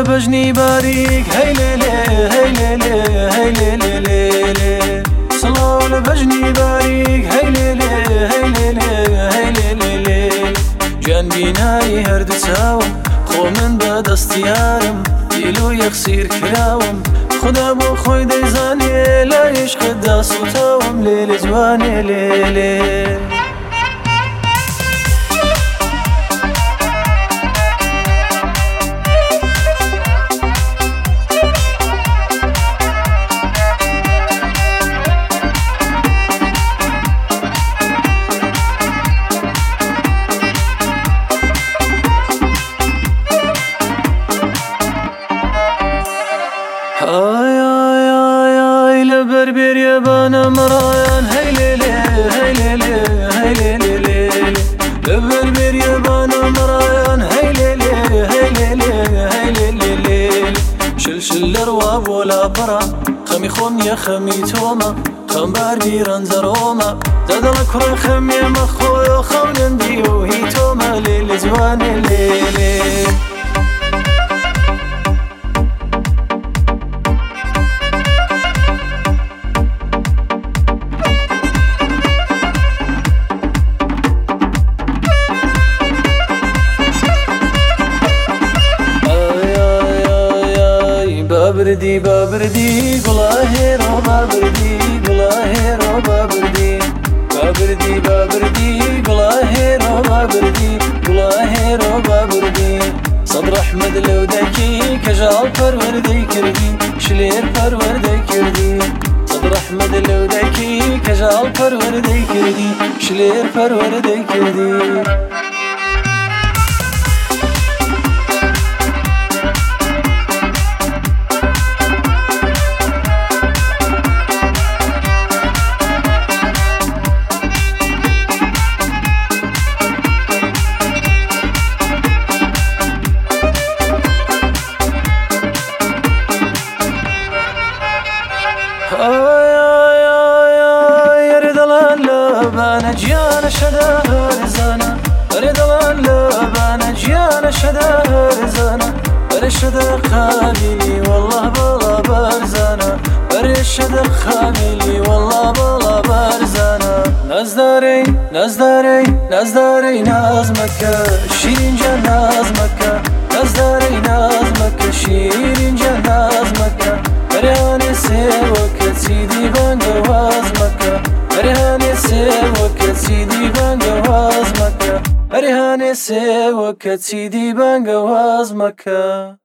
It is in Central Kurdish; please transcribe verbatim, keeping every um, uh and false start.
بجنی باریک هی لیلی هی لیلی هی لیلی لیلی سڵاو لە بەژنی باریک هەی لێلێ هەی لێلێ هەی لێلێ لێ گیان بینایی هەردوو چاوم خۆ من بە دەستیارم دیل و یەخسیر کراوم خدا بۆ خۆی دەیزانێ لە عیشقتدا سوتاوم لێلێ جوانێ لێلێ آی آی آی آی لەبەر بێریەبانە مەڕایان هەی لێلێ هەی لێلێ هەی لێلێ لێلێ لەبەر بێریەبانە مەڕایان هەی لێلێ هەی لێلێ هەی لێلێ لێلێ شلشل لەڕوا بۆ لاپەڕە خەمی خۆم نییە خەمی تۆمە خەمبار بیرەنجە ڕۆمە دەدەڵە کوڕە خەمێمە خۆیۆ خەونندی و هی تۆمە لێلێ جوانێ لێلێ بابردی بابردی گوڵا هێرۆ بابردی گوڵا هێرۆ بابردی بابردی بابردی گوڵا هێرۆ بابردی گوڵا هێرۆ بابردی سەد ڕەحمەت لەو دەکی کەژاڵ پەروەردەی کردی شلێر پەروەردەی کردی سەد ڕەحمەت لەو دەکی کەژاڵ پەروەردەی کردی شلێر پەروەردەی کردی آی آی آی آی یاری دڵان لەبانە گیانە شەدا هەرزانە ئەرێ دڵان لەبانە گیانە شەدا هەرزانە ئەرێ شەدا خامیلی وەڵڵا بەڵا بەرزانە ئەرێ شەدا خامیلی وەڵڵا بەڵا بەرزانە نازدارەی نازدارەی نازدارەی ناز مەکە شیرین گیان ناز مەکە نازدارەی ناز مەکە شیرین گیان ناز مەکە ئەرێهانێ سێوە کەچیدی بانگە واز مەکە ئەرێهانێ سێوە کەچیدی بانگە واز مەکە ئەرێهانێ سێوە کەچیدی بانگە واز مەکە